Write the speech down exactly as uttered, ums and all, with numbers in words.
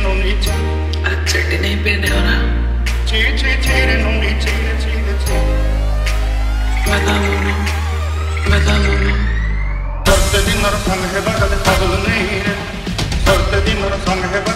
no nici Accetti nei bene ora Ci ci cire no nici Cire cire Vedano Vedano Sorte di nor sang hai bagale pagul nahi hai Sorte di nor sang hai